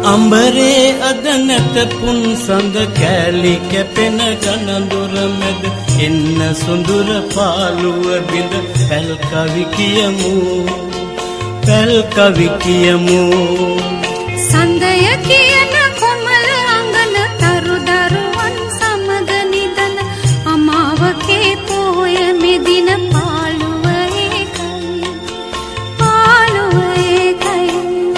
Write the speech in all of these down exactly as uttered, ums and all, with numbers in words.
අම්බරේ අද නැත පුන් සඳ කෑලි කැපෙන ගනඳුර මැද එන්න සොඳුර පාළුව බිඳ පැල් කවි කියමු පැල් කවි කියමු සඳය කියන කොමල අංගන තරු දරුවන් සමග නිදන අමාවකේ පොය මෙදින පාළුව ඒකයි පාළුව ඒකයි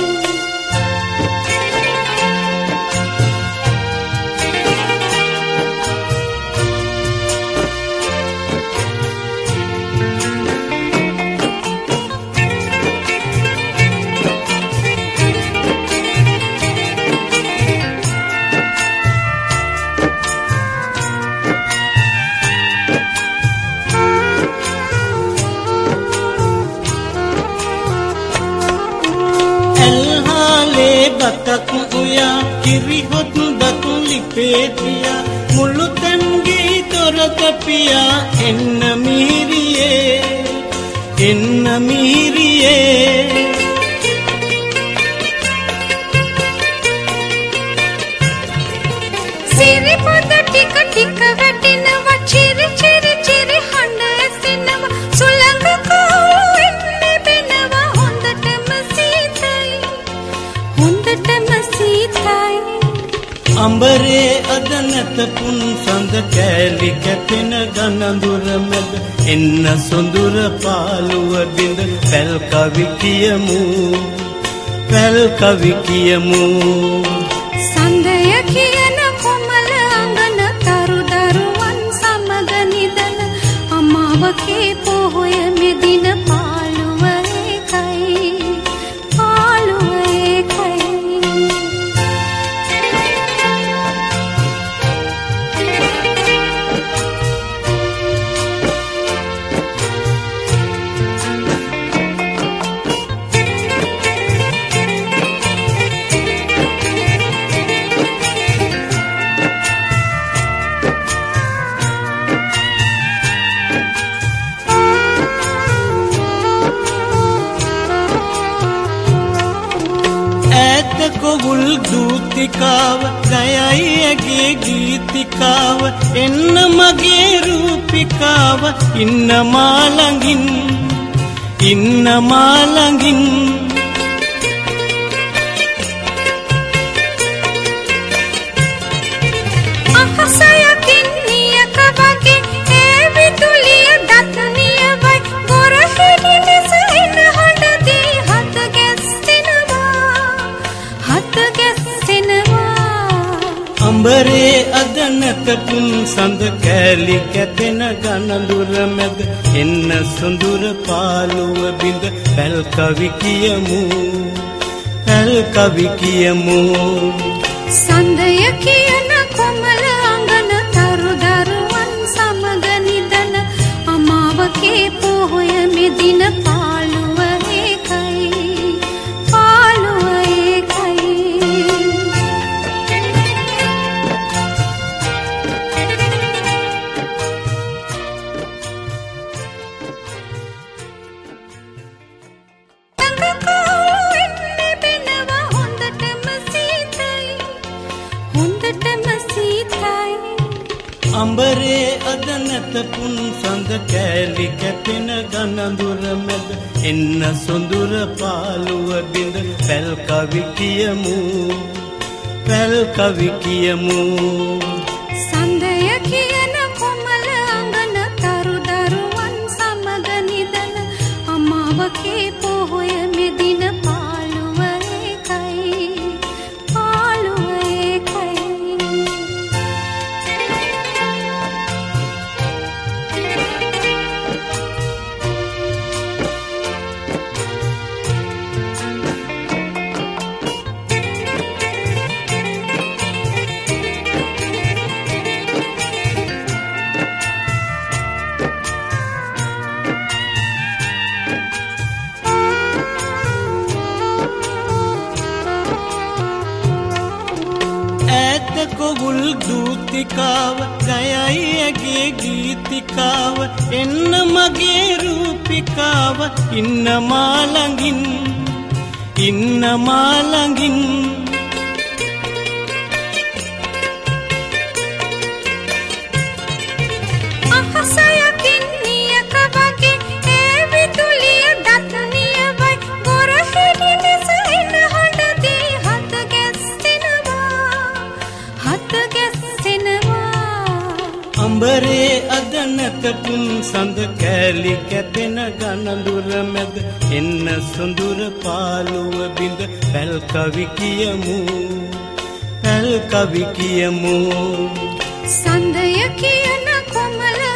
බතක් උයා කිරිහොත් දතු ලිපේතියා මුළු තන්ගේ තොරත පියා එන්න මිහිරියේ එන්න මිහිරියේ සිරිපොද ටික ටික වැටෙනවා චිරි චිරි චිරි හඬ ඇසෙනවා සුළඟ කහුව එන්නේ බෙනවා හොඳටම සීතයි හොඳටම සීතයි අම්බරේ අද නැත පුන් සඳ කෑලි කැපෙන ගනඳුර මැද එන්න සොඳුර පාළුව බිඳ පැල් කවි කියමු පැල් කවි කියමු සඳය කියන කොමල අංගන තරු දරුවන් සමග නිදන අමාවකේ පොහොය මෙදින පාළුව ඒකයි පාළුව ඒකයි කොවුල් දූතිකාව ගයයි ඇගේ ගීතිකාව එන්න මගේ රූපිකාව ඉන්න මා ළඟින් ඉන්න මා ළඟින් අහසයකින් නියක වගේ ඒ විදුලිය දතනිය වයි ගොරහෙඩි ලෙස එන හඬදී හත ගැස්සෙනවා හත ගැස්සෙනවා අම්බරේ අද නැත පුන් සඳ කෑලි කැපෙන ගනඳුර මැද එන්න සොඳුර පාළුව බිඳ පැල් කවි කියමු පැල් කවි කියමු සඳය කියන කොමල අංගන තරු දරුවන් සමග නිදන අමාවකේ පොහොය මෙදින පාළුව ඒකයි පාළුව ඒකයි අම්බරේ අද නැත පුන් සඳ කෑලි කැපෙන ගනඳුර මැද එන්න සොඳුර පාළුව බිඳ පැල් කවි කියමු පැල් කවි කියමු සඳය කියන කොමල අංගන තරු දරුවන් සමග නිදන අමාවකේ පොහොය මෙදින පාළුව ඒකයි පාළුව ඒකයි කොවුල් දූතිකාව ගයයි ඇගේ ගීතිකාව එන්න මගේ රූපිකාව ඉන්න මා ළඟින් ඉන්න මා ළඟින් වරේ අද නැත පුන් සඳ කෑලි කැපෙන ගනඳුර මැද එන්න සොඳුර පාළුව බිඳ පැල් කවි කියමු පැල් කවි කියමු සඳය කියන කොමල